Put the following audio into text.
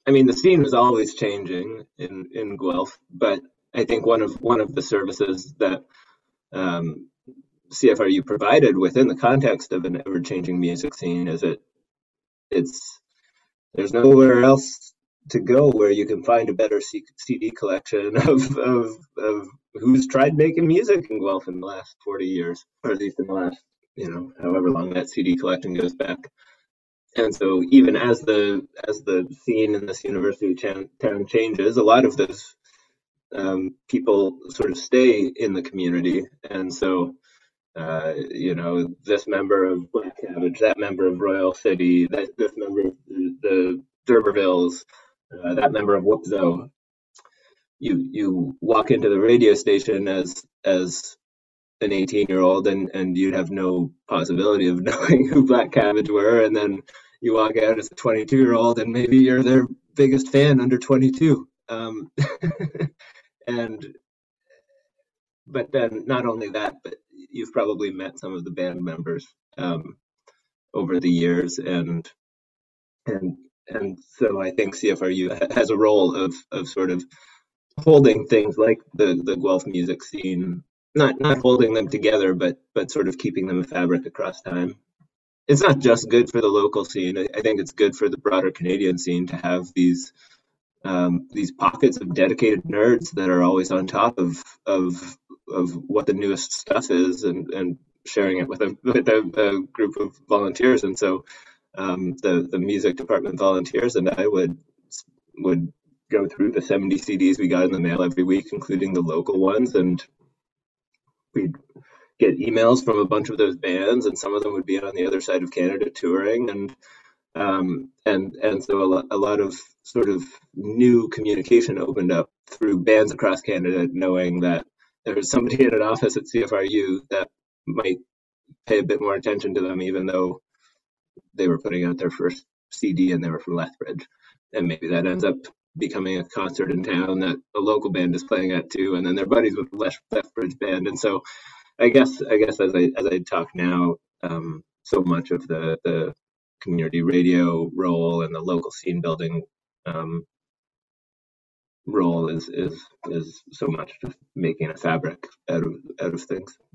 I mean, the scene was always changing in Guelph, but I think one of the services that um, CFRU provided within the context of an ever-changing music scene is it's there's nowhere else to go where you can find a better CD collection of who's tried making music in Guelph in the last 40 years, or at least in the last, however long that CD collection goes back. And so even as the scene in this university town changes, a lot of those people sort of stay in the community. And so this member of Black Cabbage, that member of Royal City, this member of the D'Urbervilles, that member of Whoopzo. You walk into the radio station as an 18-year-old, and you'd have no possibility of knowing who Black Cabbage were, and then you walk out as a 22-year-old, and maybe you're their biggest fan under 22. And but then not only that, but you've probably met some of the band members over the years, and and so I think CFRU has a role of sort of holding things like the Guelph music scene, not holding them together, but sort of keeping them a fabric across time. It's not just good for the local scene. I think it's good for the broader Canadian scene to have these pockets of dedicated nerds that are always on top of what the newest stuff is, and sharing it with a group of volunteers. And so the music department volunteers and I would go through the 70 CDs we got in the mail every week, including the local ones, and we'd get emails from a bunch of those bands, and some of them would be on the other side of Canada touring, and so a lot of sort of new communication opened up through bands across Canada, knowing that there was somebody in an office at CFRU that might pay a bit more attention to them, even though they were putting out their first CD and they were from Lethbridge. And maybe that ends up becoming a concert in town that a local band is playing at too, and then they're buddies with the Lethbridge band. And so I guess as I talk now, so much of the community radio role and the local scene building role is so much just making a fabric out of things.